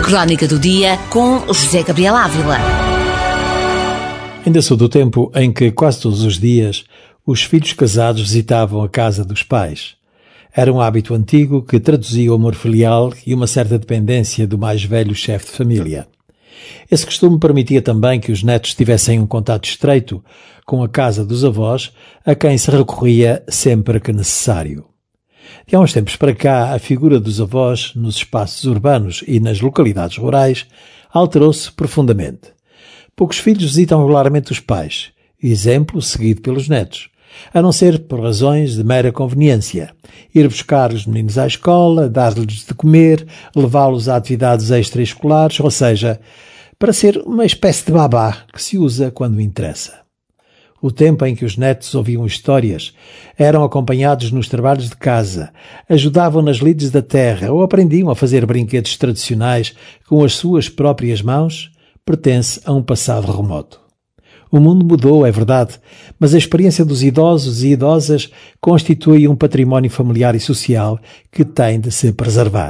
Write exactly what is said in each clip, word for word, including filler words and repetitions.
Crónica do Dia com José Gabriel Ávila. Ainda sou do tempo em que quase todos os dias os filhos casados visitavam a casa dos pais. Era um hábito antigo que traduzia o amor filial e uma certa dependência do mais velho chefe de família. Esse costume permitia também que os netos tivessem um contato estreito com a casa dos avós, a quem se recorria sempre que necessário. De há uns tempos para cá, a figura dos avós nos espaços urbanos e nas localidades rurais alterou-se profundamente. Poucos filhos visitam regularmente os pais, exemplo seguido pelos netos, a não ser por razões de mera conveniência. Ir buscar os meninos à escola, dar-lhes de comer, levá-los a atividades extraescolares, ou seja, para ser uma espécie de babá que se usa quando interessa. O tempo em que os netos ouviam histórias, eram acompanhados nos trabalhos de casa, ajudavam nas lides da terra ou aprendiam a fazer brinquedos tradicionais com as suas próprias mãos, pertence a um passado remoto. O mundo mudou, é verdade, mas a experiência dos idosos e idosas constitui um património familiar e social que tem de se preservar.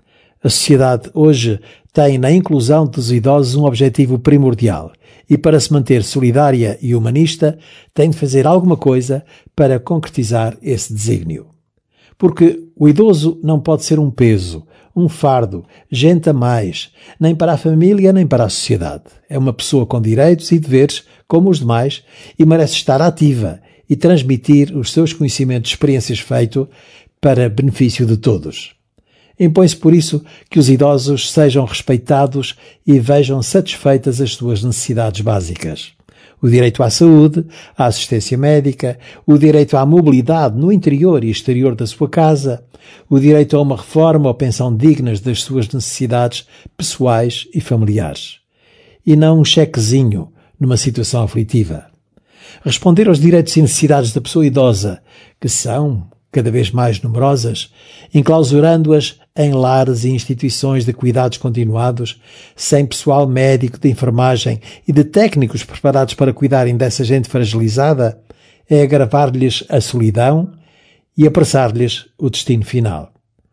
A sociedade hoje tem na inclusão dos idosos um objetivo primordial e, para se manter solidária e humanista, tem de fazer alguma coisa para concretizar esse desígnio. Porque o idoso não pode ser um peso, um fardo, gente a mais, nem para a família nem para a sociedade. É uma pessoa com direitos e deveres, como os demais, e merece estar ativa e transmitir os seus conhecimentos e experiências feitos para benefício de todos. Impõe-se por isso que os idosos sejam respeitados e vejam satisfeitas as suas necessidades básicas. O direito à saúde, à assistência médica, o direito à mobilidade no interior e exterior da sua casa, o direito a uma reforma ou pensão dignas das suas necessidades pessoais e familiares. E não um chequezinho numa situação aflitiva. Responder aos direitos e necessidades da pessoa idosa, que são cada vez mais numerosas, enclausurando-as em lares e instituições de cuidados continuados, sem pessoal médico, de enfermagem e de técnicos preparados para cuidarem dessa gente fragilizada, é agravar-lhes a solidão e apressar-lhes o destino final.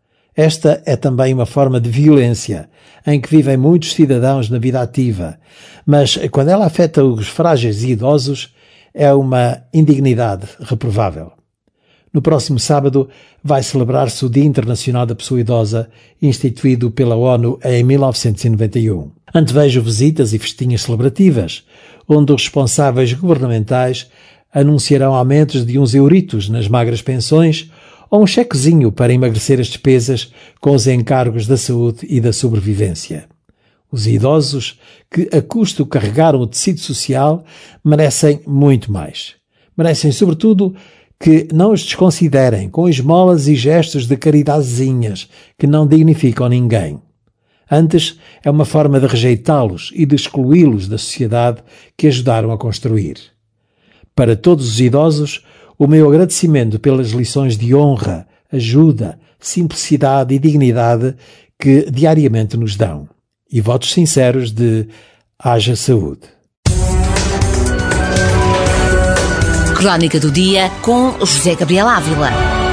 Esta é também uma forma de violência em que vivem muitos cidadãos na vida ativa, mas quando ela afeta os frágeis e idosos, é uma indignidade reprovável. No próximo sábado vai celebrar-se o Dia Internacional da Pessoa Idosa, instituído pela ONU em mil novecentos e noventa e um. Antevejo visitas e festinhas celebrativas, onde os responsáveis governamentais anunciarão aumentos de uns euritos nas magras pensões ou um chequezinho para emagrecer as despesas com os encargos da saúde e da sobrevivência. Os idosos, que a custo carregaram o tecido social, merecem muito mais. Merecem, sobretudo, que não os desconsiderem com esmolas e gestos de caridadezinhas que não dignificam ninguém. Antes, é uma forma de rejeitá-los e de excluí-los da sociedade que ajudaram a construir. Para todos os idosos, o meu agradecimento pelas lições de honra, ajuda, simplicidade e dignidade que diariamente nos dão. E votos sinceros de haja saúde. Crónica do Dia com José Gabriel Ávila.